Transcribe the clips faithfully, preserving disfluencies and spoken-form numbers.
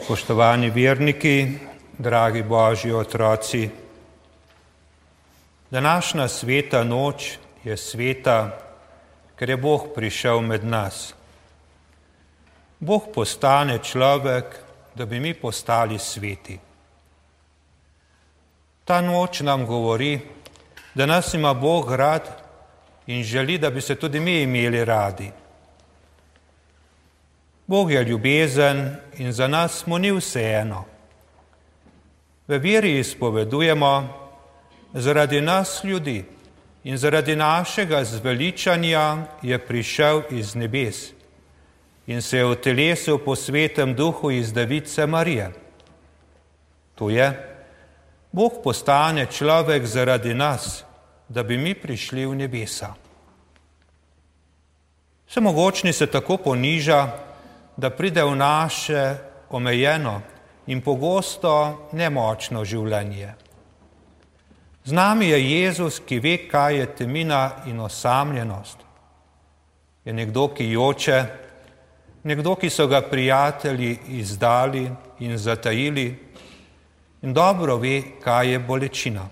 Spoštovani verniki, dragi Božji otroci, današnja sveta noč je sveta, ker je Bog prišel med nas. Bog postane človek, da bi mi postali sveti. Ta noč nam govori, da nas ima Bog rad in želi, da bi se tudi mi imeli radi. Bog je ljubezen in za nas mu ni vseeno. V veri izpovedujemo, zaradi nas ljudi in zaradi našega zveličanja je prišel iz nebes in se je utelesil po svetem duhu iz Device Marije. To je, Bog postane človek zaradi nas, da bi mi prišli v nebesa. Vsemogočni se tako poniža, da pride v naše omejeno in pogosto nemočno življenje. Z nami je Jezus, ki ve, kaj je temina in osamljenost. Je nekdo, ki joče, nekdo, ki so ga prijatelji izdali in zatajili in dobro ve, kaj je bolečina.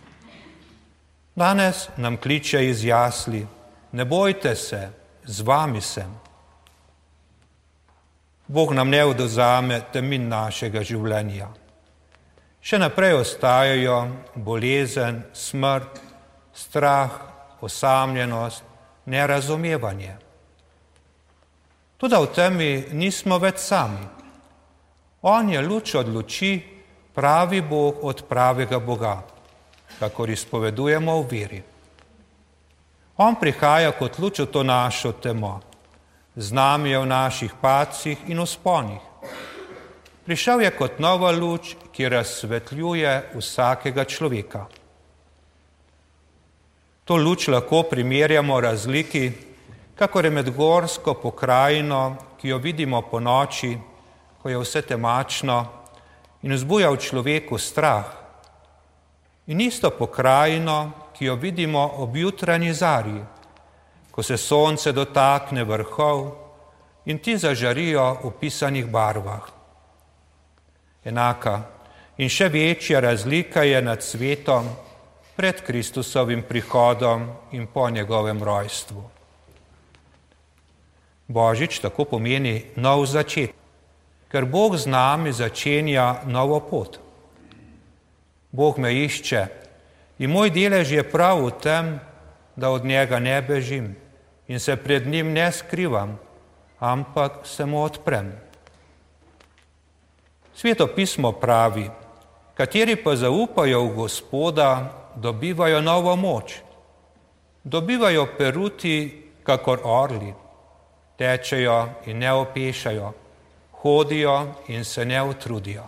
Danes nam kliče iz jasli: ne bojte se, z vami sem. Bog nam ne odvzame temin našega življenja. Še naprej ostajajo bolezen, smrt, strah, osamljenost, nerazumevanje. Toda v temi nismo več sami. On je luč od luči, pravi Bog od pravega Boga, kakor izpovedujemo v veri. On prihaja kot luč v to našo temo. Z nami je v naših padcih in vzponih. Prišel je kot nova luč, ki razsvetljuje vsakega človeka. To luč lahko primerjamo razliki, kakor je med gorsko pokrajino, ki jo vidimo po noči, ko je vse temačno in vzbuja v človeku strah, in isto pokrajino, ki jo vidimo ob jutranji zarji, ko se sonce dotakne vrhov in ti zažarijo v pisanih barvah. Enaka in še večja razlika je nad svetom pred Kristusovim prihodom in po njegovem rojstvu. Božič tako pomeni nov začetek, ker Bog z nami začenja novo pot. Bog me išče in moj delež je prav v tem, da od njega ne bežim in se pred njim ne skrivam, ampak se mu odprem. Sveto pismo pravi: kateri pa zaupajo v Gospoda, dobivajo novo moč, dobivajo peruti kakor orli, tečejo in ne opešajo, hodijo in se ne utrudijo.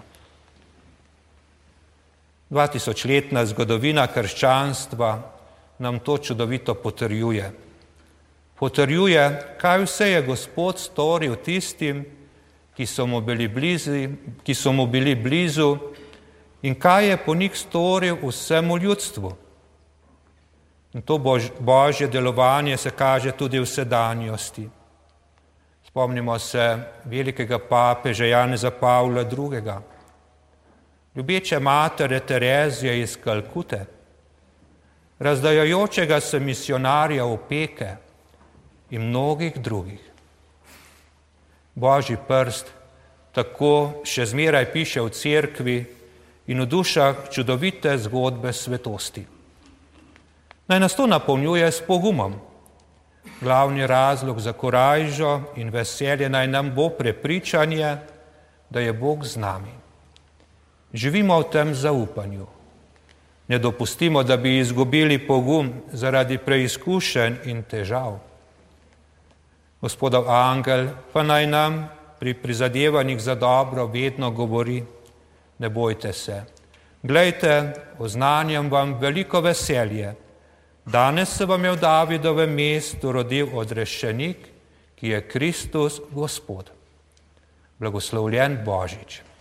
Dvatisočletna zgodovina krščanstva nam to čudovito potrjuje. Potrjuje, kaj vse je Gospod storil tistim, ki so mu bili blizu, ki so mu bili blizu in kaj je po njih storil vsemu ljudstvu. In to bož, Božje delovanje se kaže tudi v sedanjosti. Spomnimo se velikega papeža Janeza Pavla drugega, ljubeče matere Terezije iz Kalkute, razdajajočega se misionarja Opeke in mnogih drugih. Božji prst tako še zmeraj piše v cerkvi in v dušah čudovite zgodbe svetosti. Naj nas to napolnjuje s pogumom. Glavni razlog za korajžo in veselje naj nam bo prepričanje, da je Bog z nami. Živimo v tem zaupanju. Ne dopustimo, da bi izgubili pogum zaradi preizkušenj in težav. Gospodov angel pa naj nam pri prizadevanjih za dobro vedno govori: ne bojte se. Glejte, oznanjam vam veliko veselje. Danes se vam je v Davidovem mestu rodil odrešenik, ki je Kristus Gospod. Blagoslovljen Božič.